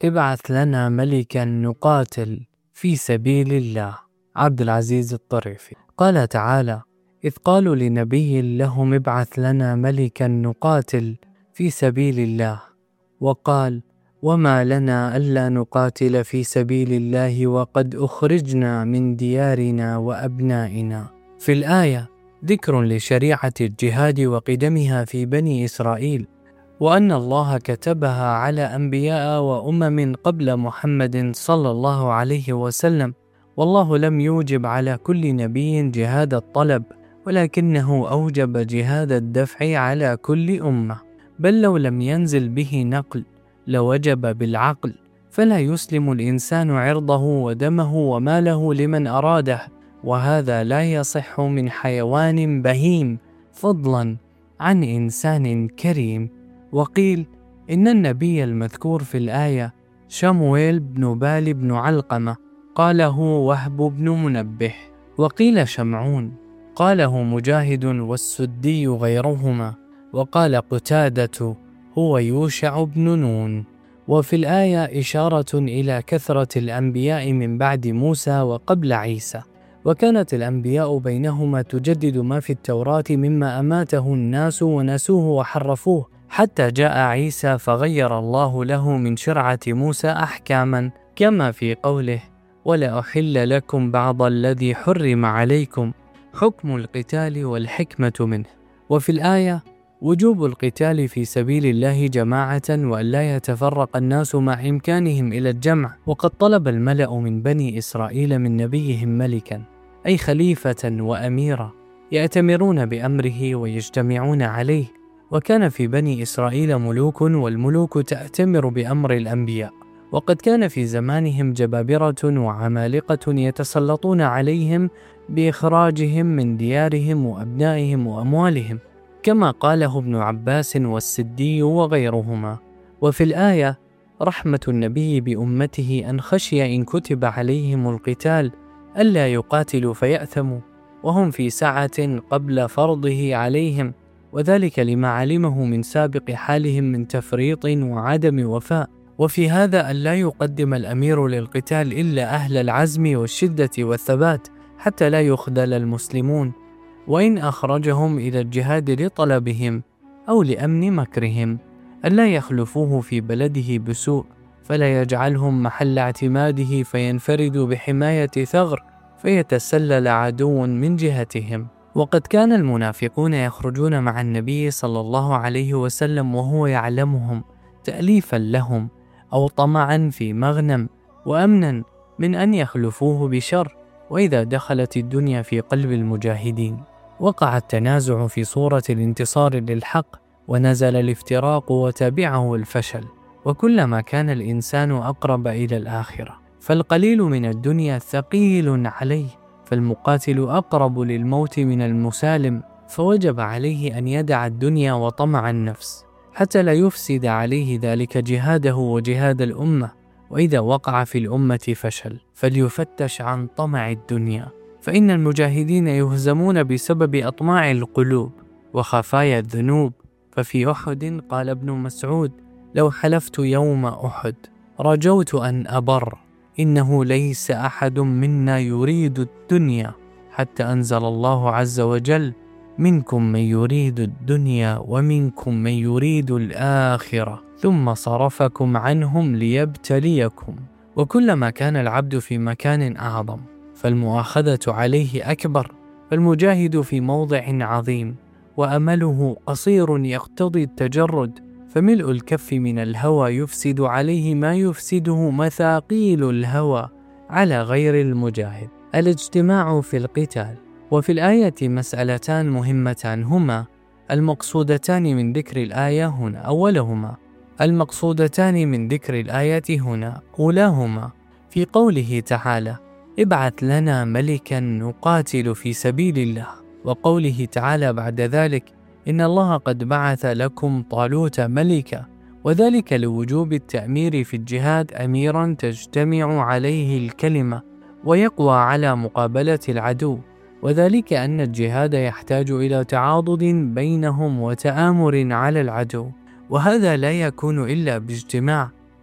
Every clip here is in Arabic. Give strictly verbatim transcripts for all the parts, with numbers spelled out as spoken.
ابعث لنا ملكا نقاتل في سبيل الله. عبد العزيز الطريفي. قال تعالى: إذ قالوا لنبي لهم ابعث لنا ملكا نقاتل في سبيل الله، وقال: وما لنا ألا نقاتل في سبيل الله وقد أخرجنا من ديارنا وأبنائنا. في الآية ذكر لشريعة الجهاد وقدمها في بني إسرائيل، وأن الله كتبها على أنبياء وأمم قبل محمد صلى الله عليه وسلم، والله لم يوجب على كل نبي جهاد الطلب، ولكنه أوجب جهاد الدفع على كل أمة، بل لو لم ينزل به نقل لوجب بالعقل، فلا يسلم الإنسان عرضه ودمه وماله لمن أراده، وهذا لا يصح من حيوان بهيم، فضلا عن إنسان كريم. وقيل إن النبي المذكور في الآية شمويل بن بال بن علقمة، قاله وهب بن منبه، وقيل شمعون، قاله مجاهد والسدي غيرهما، وقال قتادة هو يوشع بن نون. وفي الآية إشارة إلى كثرة الأنبياء من بعد موسى وقبل عيسى، وكانت الأنبياء بينهما تجدد ما في التوراة مما أماته الناس ونسوه وحرفوه، حتى جاء عيسى فغير الله له من شرعة موسى أحكاما، كما في قوله: ولا أحل لكم بعض الذي حرم عليكم، حكم القتال والحكمة منه. وفي الآية وجوب القتال في سبيل الله جماعة، وأن لا يتفرق الناس مع إمكانهم إلى الجمع. وقد طلب الملأ من بني إسرائيل من نبيهم ملكا، أي خليفة وأميرا، يأتمرون بأمره ويجتمعون عليه. وكان في بني إسرائيل ملوك، والملوك تأتمر بأمر الأنبياء، وقد كان في زمانهم جبابرة وعمالقة يتسلطون عليهم بإخراجهم من ديارهم وأبنائهم وأموالهم، كما قاله ابن عباس والسدي وغيرهما. وفي الآية رحمة النبي بأمته أن خشي إن كتب عليهم القتال ألا يقاتلوا فيأثموا وهم في سعة قبل فرضه عليهم، وذلك لما علمه من سابق حالهم من تفريط وعدم وفاء. وفي هذا أن لا يقدم الأمير للقتال إلا أهل العزم والشدة والثبات، حتى لا يخذل المسلمون، وإن أخرجهم إلى الجهاد لطلبهم أو لأمن مكرهم ألا يخلفوه في بلده بسوء، فلا يجعلهم محل اعتماده فينفردوا بحماية ثغر فيتسلل عدو من جهتهم. وقد كان المنافقون يخرجون مع النبي صلى الله عليه وسلم وهو يعلمهم، تأليفا لهم أو طمعا في مغنم، وأمنا من أن يخلفوه بشر. وإذا دخلت الدنيا في قلب المجاهدين وقع التنازع في صورة الانتصار للحق، ونزل الافتراق وتبعه الفشل. وكلما كان الإنسان أقرب إلى الآخرة فالقليل من الدنيا ثقيل عليه، فالمقاتل أقرب للموت من المسالم، فوجب عليه أن يدع الدنيا وطمع النفس حتى لا يفسد عليه ذلك جهاده وجهاد الأمة. وإذا وقع في الأمة فشل فليفتش عن طمع الدنيا، فإن المجاهدين يهزمون بسبب أطماع القلوب وخفايا الذنوب. ففي أحد قال ابن مسعود: لو حلفت يوم أحد رجوت أن أبر، إنه ليس أحد منا يريد الدنيا حتى أنزل الله عز وجل: منكم من يريد الدنيا ومنكم من يريد الآخرة ثم صرفكم عنهم ليبتليكم. وكلما كان العبد في مكان أعظم فالمؤاخذة عليه أكبر، فالمجاهد في موضع عظيم وأمله قصير يقتضي التجرد، فملء الكف من الهوى يفسد عليه ما يفسده مثاقيل الهوى على غير المجاهد. الاجتماع في القتال. وفي الآية مسألتان مهمتان هما المقصودتان من ذكر الآية هنا. أولهما المقصودتان من ذكر الآية هنا أولاهما في قوله تعالى: ابعث لنا ملكا نقاتل في سبيل الله، وقوله تعالى بعد ذلك: إن الله قد بعث لكم طالوت ملكا، وذلك لوجوب التأمير في الجهاد أميرا تجتمع عليه الكلمة ويقوى على مقابلة العدو، وذلك أن الجهاد يحتاج إلى تعاضد بينهم وتآمر على العدو، وهذا لا يكون إلا باجتماع،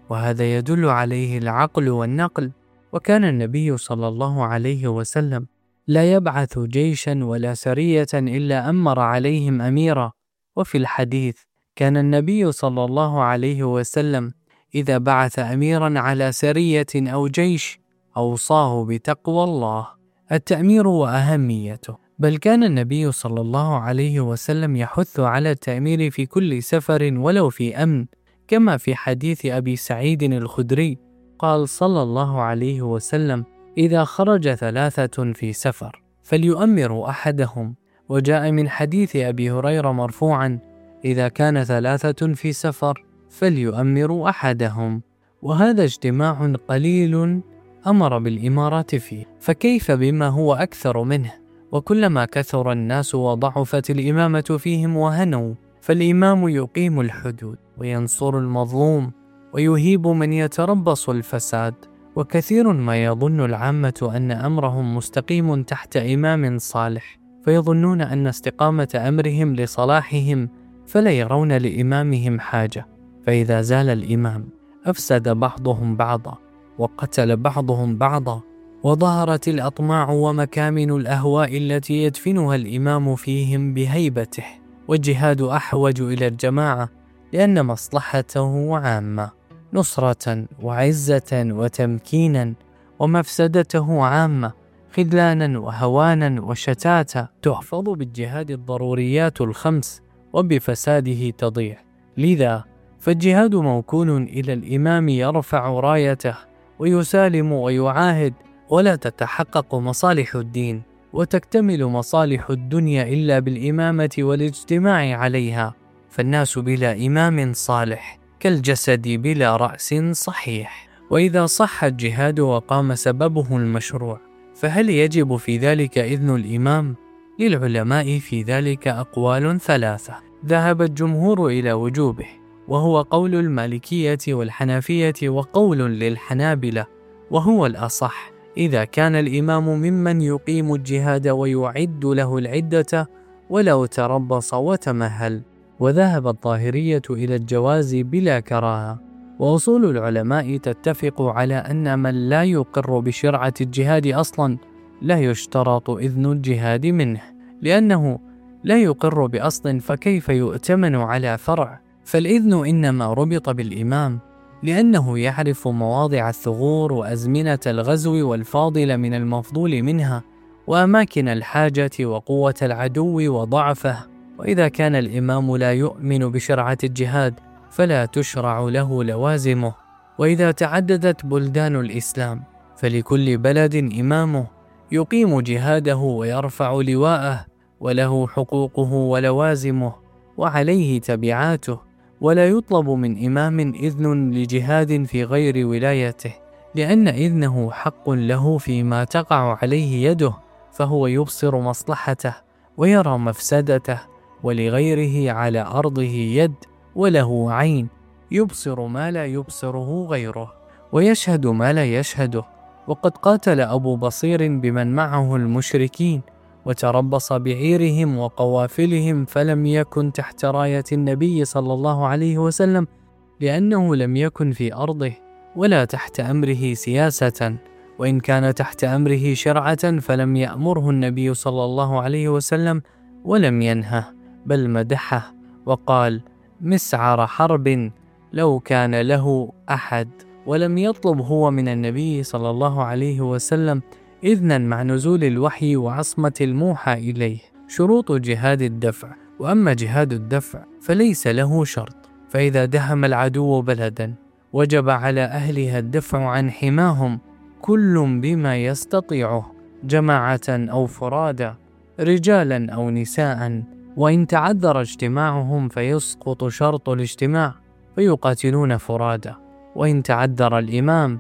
وهذا يدل عليه العقل والنقل. وكان النبي صلى الله عليه وسلم لا يبعث جيشا ولا سرية إلا أمر عليهم أميرا. وفي الحديث كان النبي صلى الله عليه وسلم إذا بعث أميرا على سرية أو جيش أوصاه بتقوى الله. التأمير وأهميته. بل كان النبي صلى الله عليه وسلم يحث على التأمير في كل سفر ولو في أمن، كما في حديث أبي سعيد الخدري قال صلى الله عليه وسلم: إذا خرج ثلاثة في سفر فليؤمروا أحدهم. وجاء من حديث أبي هريرة مرفوعا: إذا كان ثلاثة في سفر فليؤمروا أحدهم. وهذا اجتماع قليل أمر بالإمارات فيه، فكيف بما هو أكثر منه؟ وكلما كثر الناس وضعفت الإمامة فيهم وهنوا، فالإمام يقيم الحدود وينصر المظلوم ويهيب من يتربص الفساد. وكثير ما يظن العامة أن أمرهم مستقيم تحت إمام صالح، فيظنون أن استقامة أمرهم لصلاحهم، فلا يرون لإمامهم حاجة. فإذا زال الإمام أفسد بعضهم بعضا، وقتل بعضهم بعضا، وظهرت الأطماع ومكامن الأهواء التي يدفنها الإمام فيهم بهيبته. والجهاد أحوج إلى الجماعة، لأن مصلحته عامة، نصرة وعزة وتمكينا، ومفسدته عامة، خذلانا وهوانا وشتاتا. تحفظ بالجهاد الضروريات الخمس، وبفساده تضيع. لذا فالجهاد موكول إلى الإمام يرفع رايته ويسالم ويعاهد، ولا تتحقق مصالح الدين وتكتمل مصالح الدنيا إلا بالإمامة والاجتماع عليها. فالناس بلا إمام صالح كالجسد بلا رأس صحيح. وإذا صح الجهاد وقام سببه المشروع، فهل يجب في ذلك إذن الإمام؟ للعلماء في ذلك أقوال ثلاثة. ذهب الجمهور إلى وجوبه، وهو قول المالكية والحنفية وقول للحنابلة، وهو الأصح إذا كان الإمام ممن يقيم الجهاد ويعد له العدة ولو تربص وتمهل. وذهب الظاهرية إلى الجواز بلا كراهة. وأصول العلماء تتفق على أن من لا يقر بشرعة الجهاد أصلا لا يشترط إذن الجهاد منه، لأنه لا يقر بأصل، فكيف يؤتمن على فرع؟ فالإذن إنما ربط بالإمام، لأنه يعرف مواضع الثغور وأزمنة الغزو والفاضل من المفضول منها، وأماكن الحاجة وقوة العدو وضعفه. وإذا كان الإمام لا يؤمن بشرعة الجهاد فلا تشرع له لوازمه. وإذا تعددت بلدان الإسلام فلكل بلد إمامه يقيم جهاده ويرفع لواءه، وله حقوقه ولوازمه، وعليه تبعاته. ولا يطلب من إمام إذن لجهاد في غير ولايته، لأن إذنه حق له فيما تقع عليه يده، فهو يبصر مصلحته ويرى مفسدته، ولغيره على أرضه يد وله عين، يبصر ما لا يبصره غيره، ويشهد ما لا يشهده. وقد قاتل أبو بصير بمن معه المشركين، وتربص بعيرهم وقوافلهم، فلم يكن تحت راية النبي صلى الله عليه وسلم، لأنه لم يكن في أرضه، ولا تحت أمره سياسة. وإن كان تحت أمره شرعة فلم يأمره النبي صلى الله عليه وسلم ولم ينهه، بل مدحه وقال: مسعر حرب لو كان له أحد. ولم يطلب هو من النبي صلى الله عليه وسلم إذنا مع نزول الوحي وعصمة الموحى إليه. شروط جهاد الدفع. وأما جهاد الدفع فليس له شرط، فإذا دهم العدو بلدا وجب على أهلها الدفع عن حماهم، كل بما يستطيعه، جماعة أو فرادا، رجالا أو نساء. وإن تعذر اجتماعهم فيسقط شرط الاجتماع فيقاتلون فرادا، وإن تعذر الإمام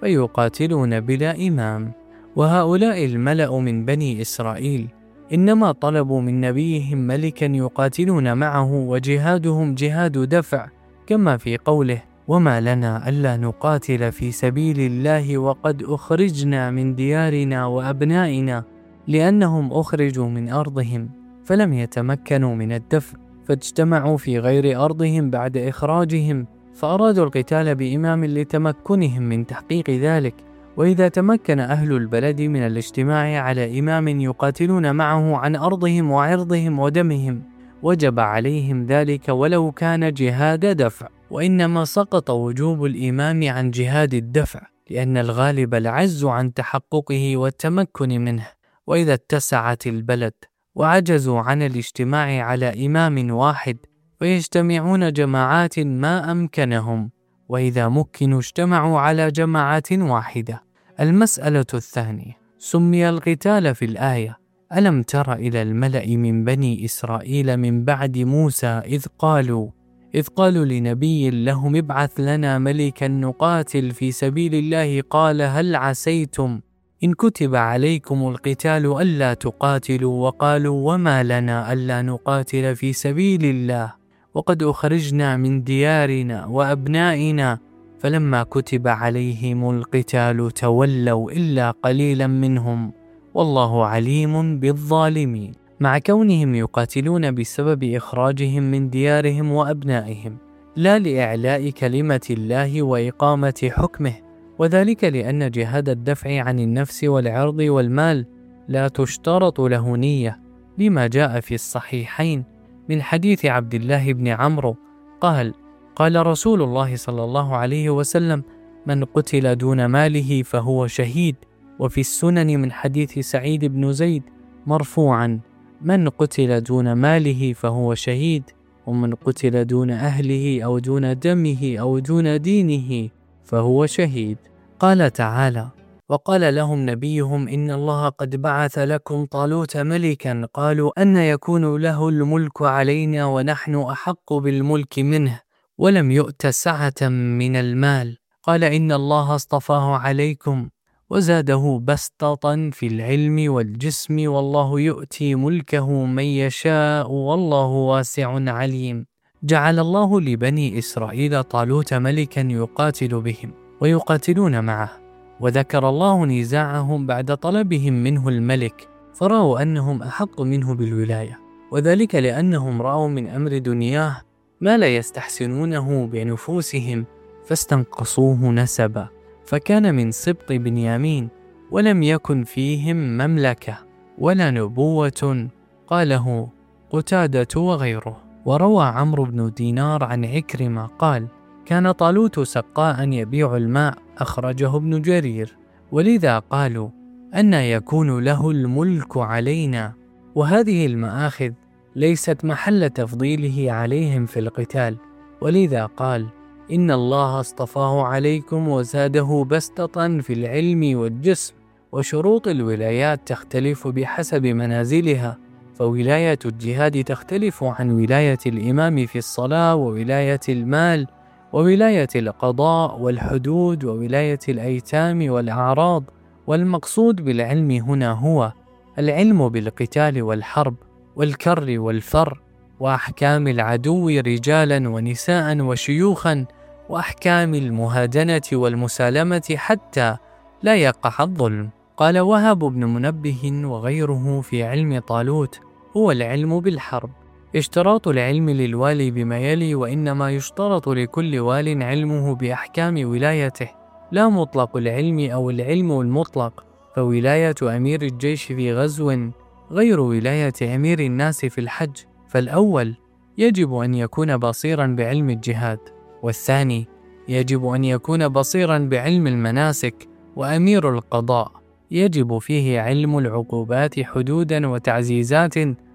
فيقاتلون بلا إمام. وهؤلاء الملأ من بني إسرائيل إنما طلبوا من نبيهم ملكا يقاتلون معه، وجهادهم جهاد دفع، كما في قوله: وما لنا ألا نقاتل في سبيل الله وقد أخرجنا من ديارنا وأبنائنا. لأنهم أخرجوا من أرضهم فلم يتمكنوا من الدفع، فاجتمعوا في غير أرضهم بعد إخراجهم، فأرادوا القتال بإمام لتمكنهم من تحقيق ذلك. وإذا تمكن أهل البلد من الاجتماع على إمام يقاتلون معه عن أرضهم وعرضهم ودمهم وجب عليهم ذلك ولو كان جهاد دفع، وإنما سقط وجوب الإمام عن جهاد الدفع لأن الغالب العجز عن تحققه والتمكن منه. وإذا اتسعت البلد وعجزوا عن الاجتماع على إمام واحد فيجتمعون جماعات ما أمكنهم، وإذا مكنوا اجتمعوا على جماعات واحدة. المسألة الثانية: سمي القتال في الآية ألم تر إلى الملأ من بني إسرائيل من بعد موسى إذ قالوا إذ قالوا لنبي لهم ابعث لنا ملكا نقاتل في سبيل الله قال هل عسيتم إن كتب عليكم القتال ألا تقاتلوا وقالوا وما لنا ألا نقاتل في سبيل الله وقد أخرجنا من ديارنا وأبنائنا فلما كتب عليهم القتال تولوا إلا قليلا منهم والله عليم بالظالمين. مع كونهم يقاتلون بسبب إخراجهم من ديارهم وأبنائهم لا لإعلاء كلمة الله وإقامة حكمه، وذلك لأن جهاد الدفع عن النفس والعرض والمال لا تشترط له نية، لما جاء في الصحيحين من حديث عبد الله بن عمرو قال قال رسول الله صلى الله عليه وسلم من قتل دون ماله فهو شهيد. وفي السنن من حديث سعيد بن زيد مرفوعا من قتل دون ماله فهو شهيد، ومن قتل دون أهله أو دون دمه أو دون دينه فهو شهيد. قال تعالى وقال لهم نبيهم إن الله قد بعث لكم طالوت ملكا قالوا أن يكون له الملك علينا ونحن أحق بالملك منه ولم يؤت سعة من المال قال إن الله اصطفاه عليكم وزاده بسطة في العلم والجسم والله يؤتي ملكه من يشاء والله واسع عليم. جعل الله لبني إسرائيل طالوت ملكا يقاتل بهم ويقاتلون معه، وذكر الله نزاعهم بعد طلبهم منه الملك فرأوا أنهم أحق منه بالولاية، وذلك لأنهم رأوا من أمر دنياه ما لا يستحسنونه بنفوسهم فاستنقصوه نسبا، فكان من سبط بنيامين ولم يكن فيهم مملكة ولا نبوة قاله قتادة وغيره. وروى عمرو بن دينار عن عكرمة قال كان طالوت سقاء يبيع الماء أخرجه ابن جرير، ولذا قالوا أن يكون له الملك علينا. وهذه المآخذ ليست محل تفضيله عليهم في القتال، ولذا قال إن الله اصطفاه عليكم وزاده بسطة في العلم والجسم. وشروط الولايات تختلف بحسب منازلها، فولاية الجهاد تختلف عن ولاية الإمام في الصلاة وولاية المال وولاية القضاء والحدود وولاية الأيتام والأعراض. والمقصود بالعلم هنا هو العلم بالقتال والحرب والكر والفر وأحكام العدو رجالا ونساء وشيوخا وأحكام المهادنة والمسالمة حتى لا يقع الظلم. قال وهب بن منبه وغيره في علم طالوت هو العلم بالحرب. اشتراط العلم للوالي بما يلي، وإنما يشترط لكل وال علمه بأحكام ولايته لا مطلق العلم أو العلم المطلق، فولاية أمير الجيش في غزو غير ولاية أمير الناس في الحج، فالأول يجب أن يكون بصيرا بعلم الجهاد، والثاني يجب أن يكون بصيرا بعلم المناسك، وأمير القضاء يجب فيه علم العقوبات حدودا وتعزيزات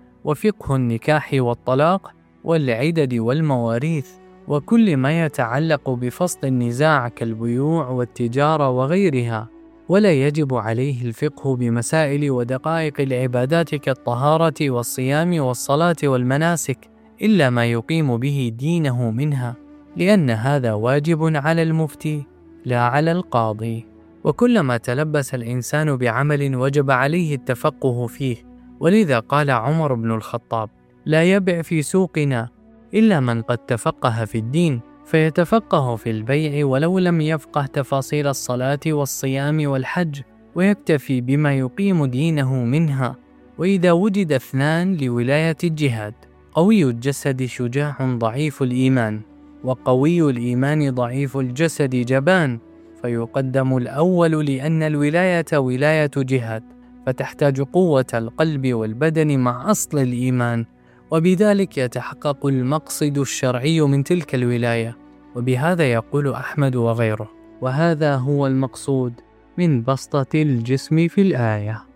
وفقه النكاح والطلاق والعدد والمواريث وكل ما يتعلق بفصل النزاع كالبيوع والتجارة وغيرها. ولا يجب عليه الفقه بمسائل ودقائق العبادات كالطهارة والصيام والصلاة والمناسك إلا ما يقيم به دينه منها، لأن هذا واجب على المفتي لا على القاضي. وكلما تلبس الإنسان بعمل وجب عليه التفقه فيه، ولذا قال عمر بن الخطاب لا يبع في سوقنا إلا من قد تفقه في الدين، فيتفقه في البيع ولو لم يفقه تفاصيل الصلاة والصيام والحج، ويكتفي بما يقيم دينه منها. وإذا وجد اثنان لولاية الجهاد قوي الجسد شجاع ضعيف الإيمان وقوي الإيمان ضعيف الجسد جبان، فيقدم الأول لأن الولاية ولاية جهاد، فتحتاج قوة القلب والبدن مع أصل الإيمان، وبذلك يتحقق المقصد الشرعي من تلك الولاية. وبهذا يقول أحمد وغيره: وهذا هو المقصود من بسطة الجسم في الآية.